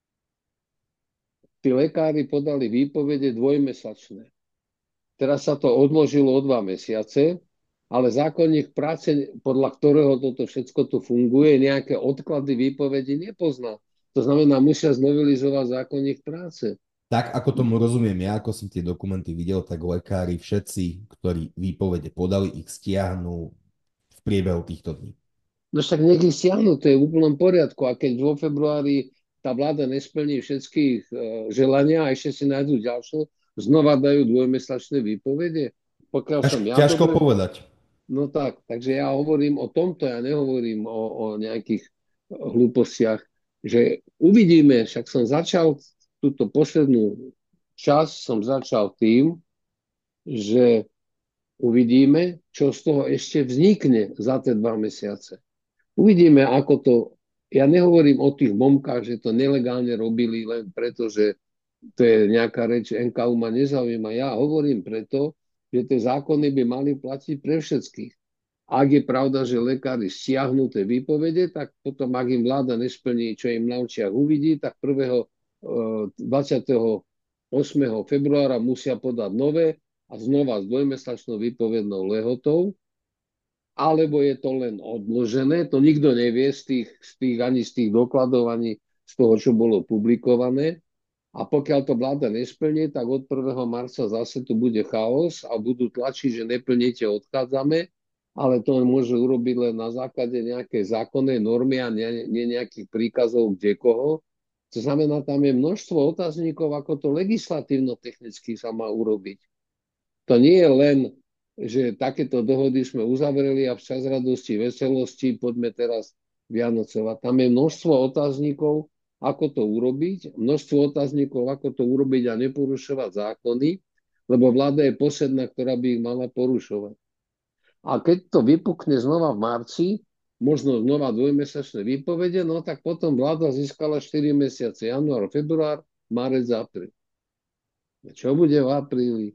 Tí lekári podali výpovede dvojmesačné. Teraz sa to odložilo o dva mesiace, ale zákonník práce, podľa ktorého toto všetko tu funguje, nejaké odklady výpovedi nepozná. To znamená, musia znovelizovať zákonník práce. Tak, ako tomu rozumiem ja, ako som tie dokumenty videl, tak lekári všetci, ktorí výpovede podali, ich stiahnu v priebehu týchto dní. No však nech ich stiahnu, to je v úplnom poriadku. A keď vo februári tá vláda nesplní všetkých uh, želania a ešte si nájdú ďalšie, znova dajú dvojmesačné výpovede. Pokiaľ Ťaž, som ja ťažko dobre. povedať. No tak, takže ja hovorím o tomto, ja nehovorím o, o nejakých hlúpostiach, že uvidíme, však som začal túto poslednú čas, som začal tým, že uvidíme, čo z toho ešte vznikne za tie dva mesiace. Uvidíme, ako to, ja nehovorím o tých bombkách, že to nelegálne robili len preto, že to je nejaká reč, en ká ú ma nezaujíma. Ja hovorím preto, že tie zákony by mali platiť pre všetkých. Ak je pravda, že lekári stiahnu tie výpovede, tak potom, ak im vláda nesplní, čo im na očiach uvidí, tak prvého dvadsiateho ôsmeho februára musia podať nové a znova s dvojmesačnou výpovednou lehotou, alebo je to len odložené, to nikto nevie z tých, z tých, ani z tých dokladov, ani z toho, čo bolo publikované. A pokiaľ to vláda nesplní, tak od prvého marca zase tu bude chaos a budú tlačiť, že neplníte, odchádzame, ale to môže urobiť len na základe nejakej zákonnej normy a nie, nie nejakých príkazov kde koho. To znamená, tam je množstvo otáznikov, ako to legislatívno-technicky sa má urobiť. To nie je len, že takéto dohody sme uzavreli a v čas radosti, veselosti poďme teraz Vianocovať. Tam je množstvo otáznikov, ako to urobiť, množstvo otáznikov, ako to urobiť a neporušovať zákony, lebo vláda je posledná, ktorá by ich mala porušovať. A keď to vypukne znova v marci, možno znova dvojmesačné výpovede, no tak potom vláda získala štyri mesiace, január, február, marec, apríl. Čo bude v apríli?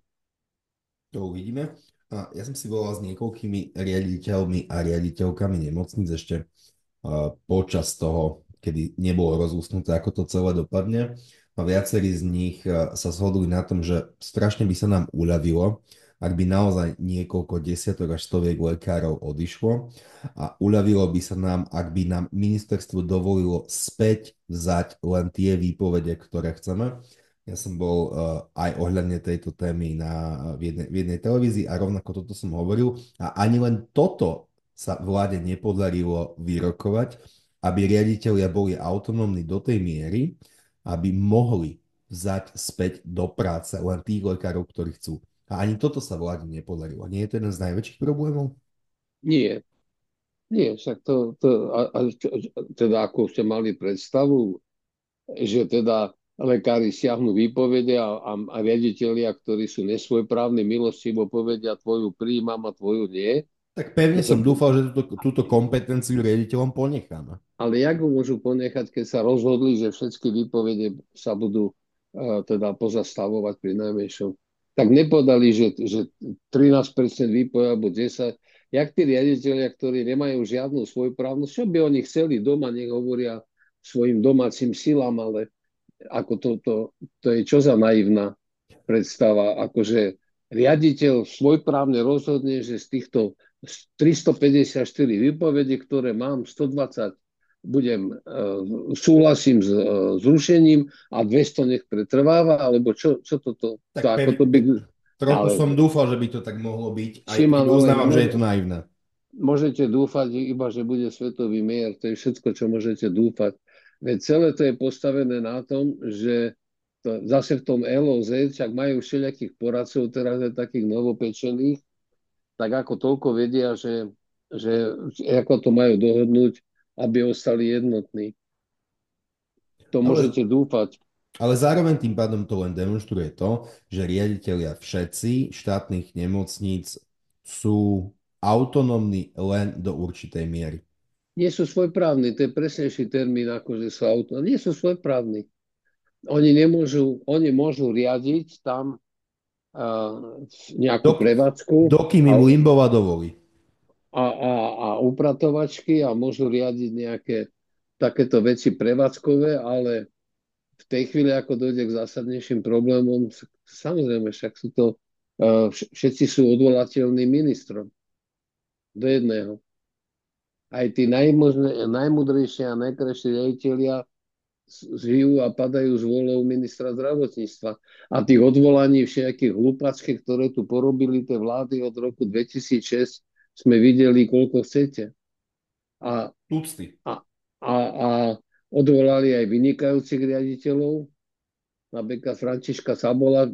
To uvidíme. A ja som si volal s niekoľkými riaditeľmi a riaditeľkami nemocnic ešte uh, počas toho, kedy nebolo rozústnuté, ako to celé dopadne. A viacerí z nich uh, sa zhodli na tom, že strašne by sa nám uľavilo, ak by naozaj niekoľko desiatok až stoviek lekárov odišlo a uľavilo by sa nám, ak by nám ministerstvo dovolilo späť vzať len tie výpovede, ktoré chceme. Ja som bol uh, aj ohľadne tejto témy na, v, jednej, v jednej televízii a rovnako toto som hovoril. A ani len toto sa vláde nepodarilo vyrokovať, aby riaditeľia boli autonómni do tej miery, aby mohli vzať späť do práce len tých lekárov, ktorí chcú. A ani toto sa vláde nepodarilo. Nie je to jeden z najväčších problémov? Nie. Nie, však to, to a, a, teda ako ste mali predstavu, že teda lekári stiahnu výpovede a, a, a riaditeľia, ktorí sú nesvojprávni, milostivo povedia tvoju príjmam a tvoju nie. Tak pevne To, som dúfal, že túto, túto kompetenciu riaditeľom ponecháme. ale jak ho môžu ponechať, keď sa rozhodli, že všetky výpovede sa budú uh, teda pozastavovať pri najmenšom? Tak nepodali, že, že trinásť percent výpovede alebo desať percent. Jak tí riaditeľia, ktorí nemajú žiadnu svojprávnosť, čo by oni chceli doma, nech hovoria svojim domácim silám, ale ako to, to, to je čo za naivná predstava, akože riaditeľ svojprávne rozhodne, že z týchto tristopäťdesiatštyri výpovedí, ktoré mám, stodvadsať budem, uh, súhlasím s uh, zrušením a dvesto nech pretrváva, alebo čo, čo toto, to, Tak ako pev, to by... trochu Ale som dúfal, že by to tak mohlo byť, aj keď Šiman, ale uznávam, že je môže, to naivné. môžete dúfať iba, že bude svetový mier, to je všetko, čo môžete dúfať. Veď celé to je postavené na tom, že to, zase v tom el ó zet, však majú všelijakých poradcov, teraz aj takých novopečených, tak ako toľko vedia, že že ako to majú dohodnúť, aby ostali jednotní. To Ale, môžete dúfať. ale zároveň tým pádom to len demonstruje to, že riaditeľia všetci štátnych nemocníc sú autonómni len do určitej miery. Nie sú svojprávni, to je presnejší termín, ako že sú auto. Nie sú svojprávni. Oni nemôžu, oni môžu riadiť tam uh, nejakú Dok, prevádzku dokým a, im Limbova dovolí. a, a, a upratovačky a môžu riadiť nejaké takéto veci prevádzkové, ale v tej chvíli, ako dojde k zásadnejším problémom, samozrejme, však sú to, uh, všetci sú odvolateľní ministrom do jedného. Aj tí najmudrejšie a najkrajšie riaditeľia žijú a padajú z volou ministra zdravotníctva. A tých odvolaní všetkých hlupačky, ktoré tu porobili tie vlády od roku dvetisícšesť, sme videli, koľko chcete. A, Tucty. a, a, a odvolali aj vynikajúcich riaditeľov, napríklad Františka Sabola,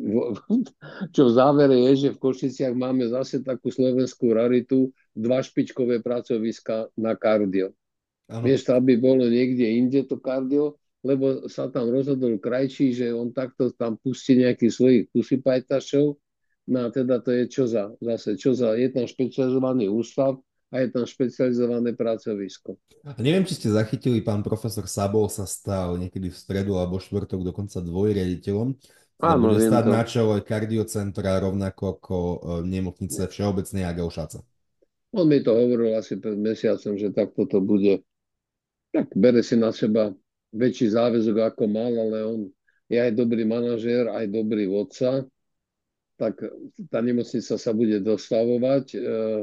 čo v závere je, že v Košiciach máme zase takú slovenskú raritu, dva špičkové pracoviska na kardio. Áno. Miesto, aby bolo niekde inde to kardio, lebo sa tam rozhodol krajčí, že on takto tam pustí nejakých svojich pusipajtašov. No a teda to je čo za, zase čo za, je tam špecializovaný ústav a je tam špecializované pracovisko. A neviem, či ste zachytili, pán profesor Sabol sa stal niekedy v stredu alebo štvrtok dokonca dvojriaditeľom. Teda Áno, bude viem stáť to. na čele kardiocentra rovnako ako e, nemocnice Všeobecnej a Gelšaca. On mi to hovoril asi pred mesiacom, že takto to bude. Tak bere si na seba väčší záväzok ako mal, ale on je aj dobrý manažér, aj dobrý vodca, tak tá nemocnica sa bude dostavovať. E,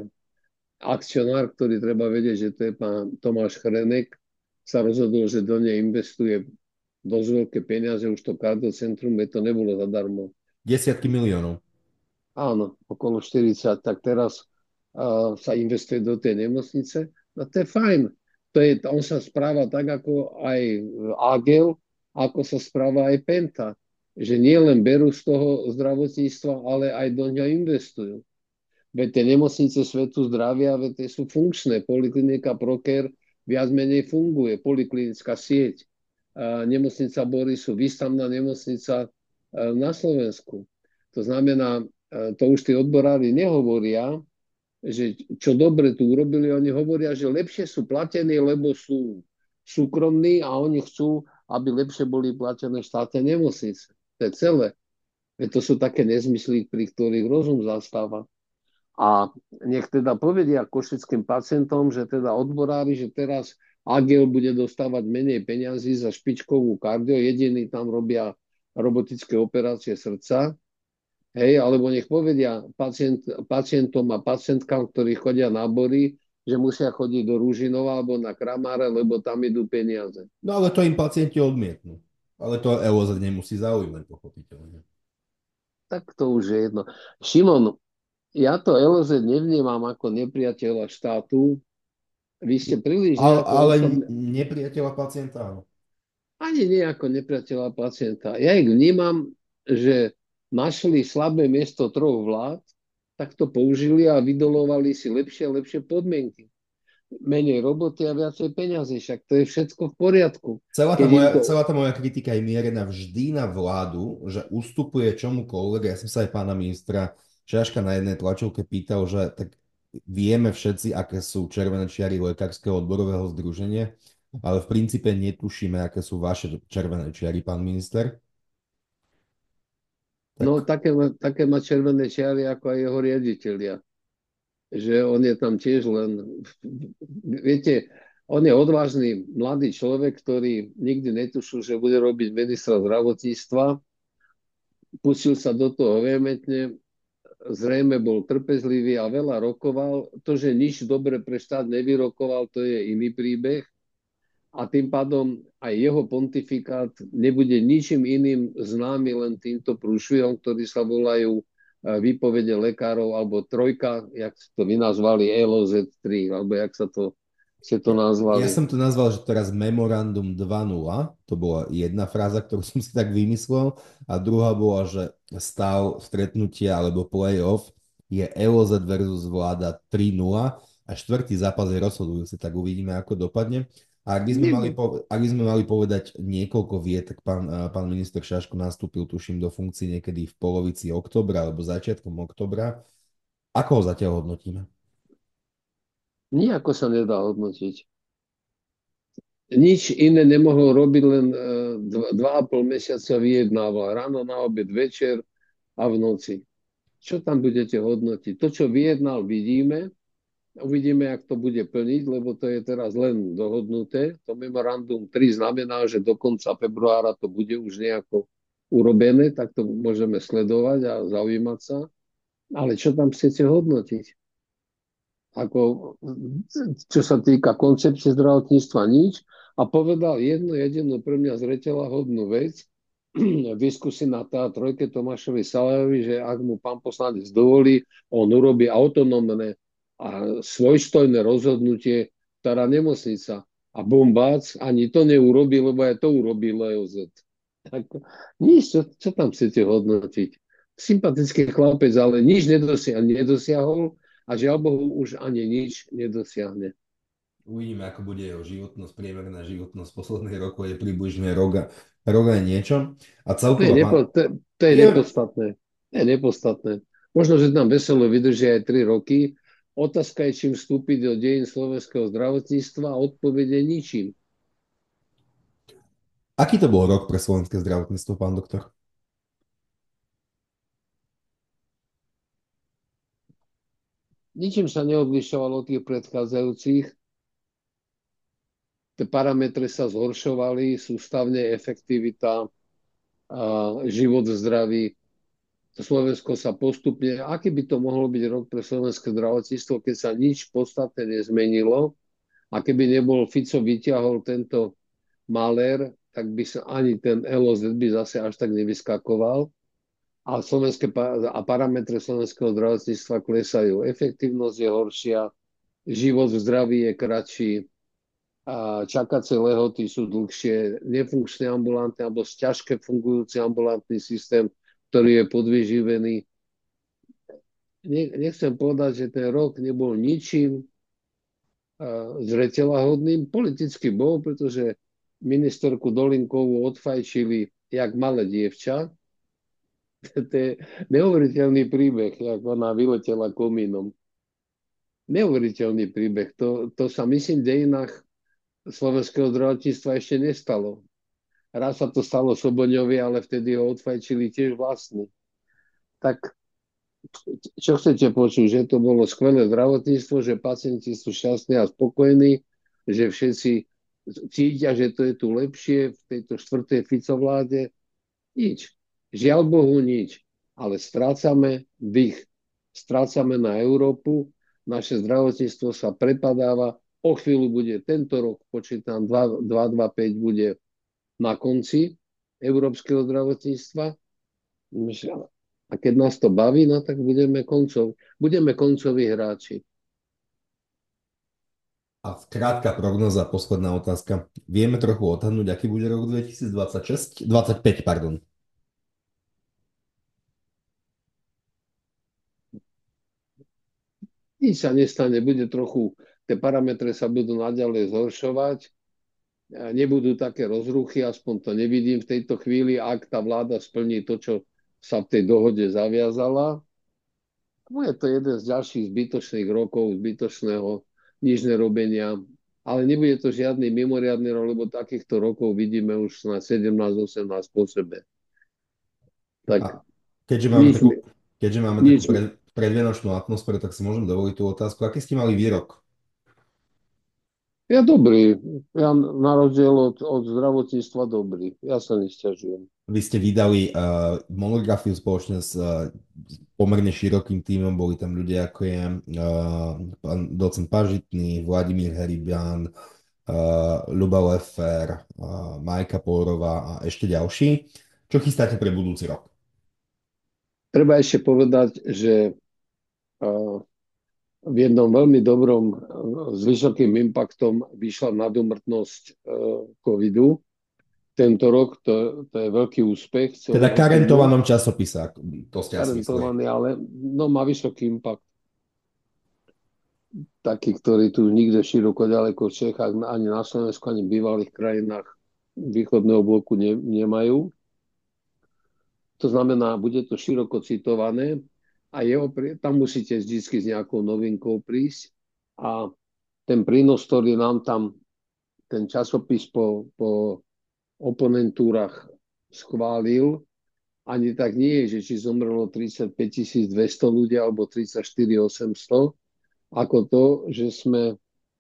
akcionár, ktorý treba vedieť, že to je pán Tomáš Chrenek, sa rozhodol, že do nej investuje dosť veľké peniaze, už to kardiocentrum, je to nebolo zadarmo. Desiatky miliónov. Áno, okolo štyridsať, tak teraz uh, sa investuje do tej nemocnice. No to je fajn. To je, on sa správa tak, ako aj Agel, ako sa správa aj Penta. Že nie len berú z toho zdravotníctva, ale aj do ňa investujú. Veď tie nemocnice Svetu zdravia, veď tie sú funkčné. Poliklinika Proker viac menej funguje. Poliklinická sieť. A nemocnica Borisu, výstavná nemocnica na Slovensku. To znamená, to už tí odborári nehovoria, že čo dobre tu urobili, oni hovoria, že lepšie sú platení, lebo sú súkromní a oni chcú, aby lepšie boli platené štátne nemocnice. To je celé. Veď to sú také nezmysly, pri ktorých rozum zastáva. A nech teda povedia košickým pacientom, že teda odborári, že teraz Agel bude dostávať menej peňazí za špičkovú kardio, jediní tam robia robotické operácie srdca, hej, alebo nech povedia pacient, pacientom a pacientkám, ktorí chodia na bory, že musia chodiť do Ružinova alebo na Kramáre, lebo tam idú peniaze. No ale to im pacienti odmietnú. Ale to é o zet nemusí zaujímať, pochopiteľne. Tak to už je jedno. Šimon, ja to é o zet nevnímam ako nepriateľa štátu. Vy ste príliš Ale, nejako ale osobne, nepriateľa pacienta, áno. ani nie ako nepriateľa pacienta. Ja ich vnímam, že našli slabé miesto troch vlád, tak to použili a vydolovali si lepšie a lepšie podmienky. Menej roboty a viacej peniazy, však to je všetko v poriadku. Celá tá Keď im moja, to... celá tá moja kritika je mierená vždy na vládu, že ustupuje čomukoľvek. Ja som sa aj pána ministra Šaška na jednej tlačovke pýtal, že tak vieme všetci, aké sú červené čiary Lekárskeho odborového združenia, ale v princípe netušíme, aké sú vaše červené čiary, pán minister. No, Tak také, má- také má červené čiary ako aj jeho riaditeľia. Že on je tam tiež len... Viete, on je odvážny mladý človek, ktorý nikdy netušil, že bude robiť ministra zdravotníctva. Pustil sa do toho vehementne, zrejme bol trpezlivý a veľa rokoval. To, že nič dobre pre štát nevyrokoval, to je iný príbeh. A tým pádom aj jeho pontifikát nebude ničím iným známy, len týmto prúšvihom, ktorí sa volajú výpovede lekárov, alebo trojka, jak to vy nazvali, é el o zet tri, alebo jak sa to, ste to ja, ja nazvali. som to nazval, že teraz Memorandum dva nula, to bola jedna fráza, ktorú som si tak vymyslel, a druhá bola, že stav stretnutia alebo playoff je é el o zet versus vláda tri nula, A štvrtý zápas je rozhodujúci, tak uvidíme, ako dopadne. A ak by sme mali, Nie, po, ak by sme mali povedať niekoľko viet, tak pán, eh, pán minister Šaško nastúpil, tuším, do funkcií niekedy v polovici októbra alebo začiatkom októbra. Ako ho zatiaľ hodnotíme? nijako sa nedá hodnotiť. Nič iné nemohol robiť, len e, dva, dva a pol mesiaca vyjednával. Ráno, na obed, večer a v noci. Čo tam budete hodnotiť? To, čo vyjednal, vidíme. Uvidíme, jak to bude plniť, lebo to je teraz len dohodnuté. To memorandum tri znamená, že do konca februára to bude už nejako urobené, tak to môžeme sledovať a zaujímať sa. Ale čo tam chcete hodnotiť? Ako, čo sa týka koncepcie zdravotníctva, nič. A povedal jednu jedinú pre mňa zreteľahodnú vec v diskusii na tá trojke Tomášovi Salajovi, že ak mu pán poslanec dovolí, on urobí autonómne a svojstojné rozhodnutie, ktorá nemocnica. A bombác ani to neurobi, lebo aj to urobil é ó zet. Tak, nič, čo, čo tam chcete hodnotiť? Sympatický chlapec, ale nič nedosiahol, nedosiahol a žiaľ Bohu už ani nič nedosiahne. Uvidíme, ako bude jeho životnosť, priemerná životnosť posledných rokov je približne roga, roga niečo. A To je, celkovo nepo, pán... to, to je Je, nepodstatné. To je nepodstatné. Možno, že tam veselo vydrží aj tri roky. Otázka je, čím vstúpiť do dejín slovenského zdravotníctva a odpovede ničím. aký to bol rok pre slovenské zdravotníctvo, pán doktor? Ničím sa neodlišovalo od tých predchádzajúcich. Tie parametre sa zhoršovali, sústavne efektivita, a život zdravý. Slovensko sa postupne, aký by to mohlo byť rok pre slovenské zdravotníctvo, keď sa nič podstatné nezmenilo a keby nebol Fico vyťahol tento malér, tak by sa ani ten é el ó zet by zase až tak nevyskakoval. A, slovenské, a parametre slovenského zdravotníctva klesajú. Efektívnosť je horšia, život v zdraví je kratší, a čakacie lehoty sú dlhšie, nefunkčný ambulantný alebo ťažké fungujúci ambulantný systém, ktorý je podvyživený. Nechcem povedať, že ten rok nebol ničím zreteľahodným. Politicky bol, pretože ministerku Dolinkovú odfajčili jak malé dievča. To je neuveriteľný príbeh, jak ona vyletela komínom. Neuveriteľný príbeh. To, to sa myslím v dejinách slovenského zdravotníctva ešte nestalo. Raz sa to stalo Soboňovi, ale vtedy ho odfajčili tiež vlastní. Tak čo chcete počuť? Že to bolo skvelé zdravotníctvo, že pacienti sú šťastní a spokojní, že všetci cítia, že to je tu lepšie v tejto štvrtej Ficovláde? Nič. Žiaľ Bohu nič. Ale strácame dých. Strácame na Európu. Naše zdravotníctvo sa prepadáva. O chvíľu bude tento rok, počítam, dva dva päť bude na konci európskeho zdravotníctva. A keď nás to baví, no tak budeme, koncov, budeme koncoví hráči. A krátka prognoza, posledná otázka. Vieme trochu odhadnúť, aký bude rok dvetisícdvadsaťšesť? dvadsaťpäť, pardon. Nič sa nestane, bude trochu, tie parametre sa budú naďalej zhoršovať, nebudú také rozruchy, aspoň to nevidím v tejto chvíli, ak tá vláda splní to, čo sa v tej dohode zaviazala. Bude to jeden z ďalších zbytočných rokov, zbytočného nič nerobenia, ale nebude to žiadny mimoriadny rok, lebo takýchto rokov vidíme už na sedemnásť osemnásť po sebe. Tak A keďže máme nič, takú, keďže máme takú nič. pred, predvianočnú atmosféru, tak si môžem dovoliť tú otázku. Aký ste mali výrok? Ja dobrý. Ja na rozdiel od, od zdravotníctva dobrý. Ja sa nesťažujem. Vy ste vydali uh, monografiu spoločne s uh, pomerne širokým tímom. Boli tam ľudia ako je uh, pán docent Pažitný, Vladimír Heribian, uh, Ľuba Lefer, uh, Majka Pórová a ešte ďalší. Čo chystáte pre budúci rok? Treba ešte povedať, že uh, v jednom veľmi dobrom, s vysokým impaktom vyšla nadúmrtnosť covidu. Tento rok to, to je veľký úspech. Teda karentovanom časopise, to ste asi mysleli. Karentovaný, ale no, má vysoký impact. takí, ktorí tu nikde široko ďaleko v Čechách, ani na Slovensku, ani v bývalých krajinách východného bloku ne, nemajú. To znamená, bude to široko citované a jeho, tam musíte vždy s nejakou novinkou prísť a ten prínos, ktorý nám tam ten časopis po, po oponentúrach schválil, ani tak nie je, že či zomrelo tridsaťpäť tisíc dvesto ľudí alebo tridsaťštyri tisíc osemsto, ako to, že sme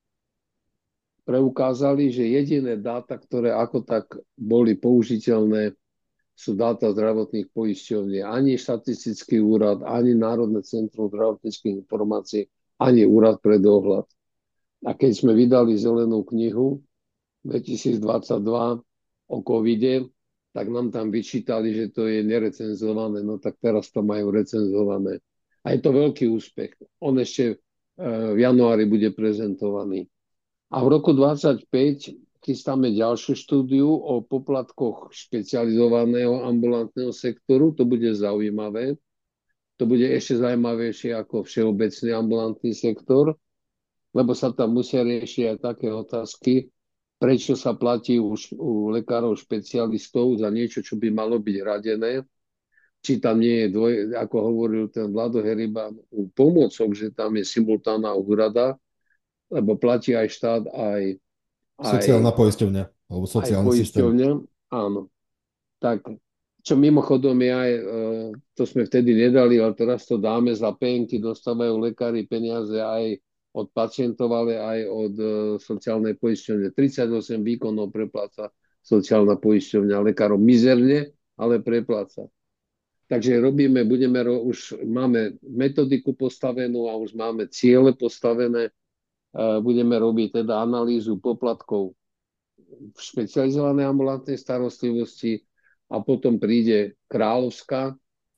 preukázali, že jediné dáta, ktoré ako tak boli použiteľné, sú dáta zdravotných poisťovní. Ani štatistický úrad, ani Národné centrum zdravotníckych informácií, ani úrad pre dohľad. A keď sme vydali zelenú knihu dvetisícdvadsaťdva o covide, tak nám tam vyčítali, že to je nerecenzované. No tak teraz to majú recenzované. A je to veľký úspech. On ešte v januári bude prezentovaný. A v roku dvadsaťpäť chystáme ďalšiu štúdiu o poplatkoch špecializovaného ambulantného sektoru. To bude zaujímavé. To bude ešte zaujímavejšie ako všeobecný ambulantný sektor, lebo sa tam musia riešiť aj také otázky, prečo sa platí u, u lekárov špecialistov za niečo, čo by malo byť radené. Či tam nie je, dvoj, ako hovoril ten Vlado Heriba, u pomôcok, že tam je simultánna úhrada, lebo platí aj štát, aj, aj, Sociálna poisťovňa alebo aj sociálny systém. poisťovňa. Áno. Tak, čo mimochodom je aj, to sme vtedy nedali, ale teraz to dáme, za pé em ky dostávajú lekári peniaze aj od pacientov, ale aj od sociálnej poisťovne. tridsaťosem výkonov prepláca sociálna poisťovňa lekárom mizerne, ale prepláca. Takže robíme, budeme, už máme metodiku postavenú a už máme ciele postavené. Budeme robiť teda analýzu poplatkov v špecializovanej ambulantnej starostlivosti a potom príde kráľovská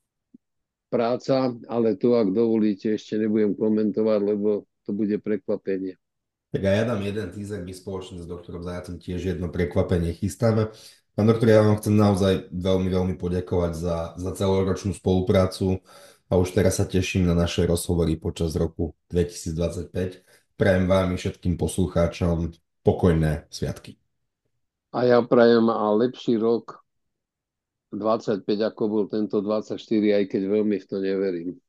práca, ale to, ak dovolíte, ešte nebudem komentovať, lebo to bude prekvapenie. Tak a ja dám jeden teaser, my spoločne s doktorom Zajacom tiež jedno prekvapenie chystáme. Pán doktor, ja vám chcem naozaj veľmi, veľmi poďakovať za, za celoročnú spoluprácu a už teraz sa teším na naše rozhovory počas roku dvetisícdvadsaťpäť. Prajem vám i všetkým poslucháčom pokojné sviatky. A ja prajem a lepší rok dvadsaťpäť, ako bol tento dvadsaťštyri, aj keď veľmi v to neverím.